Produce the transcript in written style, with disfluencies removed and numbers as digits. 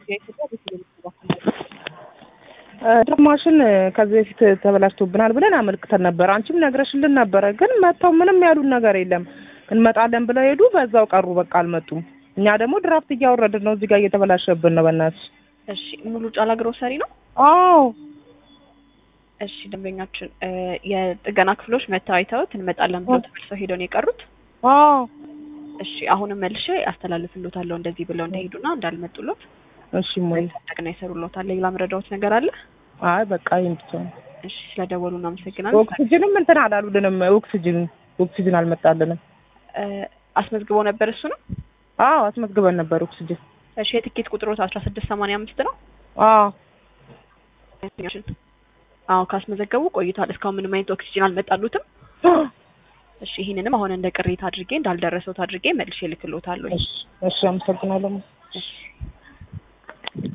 ማሽን ከዚህ በፊት ተበላሽቶብናል ብለን አመልክተን ነበር። አንቺም ነግረሽልን ነበር። ግን መጣው ምንም ያሉን ነገር የለም። እንመጣለን ብለው ሄዱ፣ በዛው ቀሩ። በቃ አልመጡም። እኛ ደግሞ ድራፍት እያወረድን ነው፣ እዚህ ጋር እየተበላሸብን ነው። በእናትሽ እሺ፣ ሙሉ ጫላ ግሮሰሪ ነው? አዎ። እሺ፣ ደንበኛችን የጥገና ክፍሎች መጥተው አይተውት እንመጣለን ብለው ተመልሰው ሄደው ነው የቀሩት? አዎ። እሺ፣ አሁንም መልሼ አስተላልፍልዎታለሁ እንደዚህ ብለው እንደሄዱና እንዳልመጡሎት። እሺ ሞይ ተጠቅና ይሰሩልዎታል። ሌላ ምረዳዎት ነገር አለ? አይ በቃ ይሄን ብቻ ነው። እሺ፣ ስለደወሉ እናመሰግናለን። ኦክሲጅንም እንትን አላሉልንም። ኦክሲጅን አልመጣልንም። አስመዝግበው ነበር እሱ ነው? አዎ አስመዝግበን ነበር ኦክሲጅን። እሺ፣ የትኬት ቁጥሮት 1685 ነው? አዎ። አዎ ካስመዘገቡ ቆይቷል። እስካሁን ምንም አይነት ኦክሲጅን አልመጣሉትም። እሺ፣ ይሄንንም አሁን እንደ ቅሬታ አድርጌ እንዳልደረሰውት አድርጌ መልሼ ልክልዎታለሁ። እሺ፣ አመሰግናለሁ። እሺ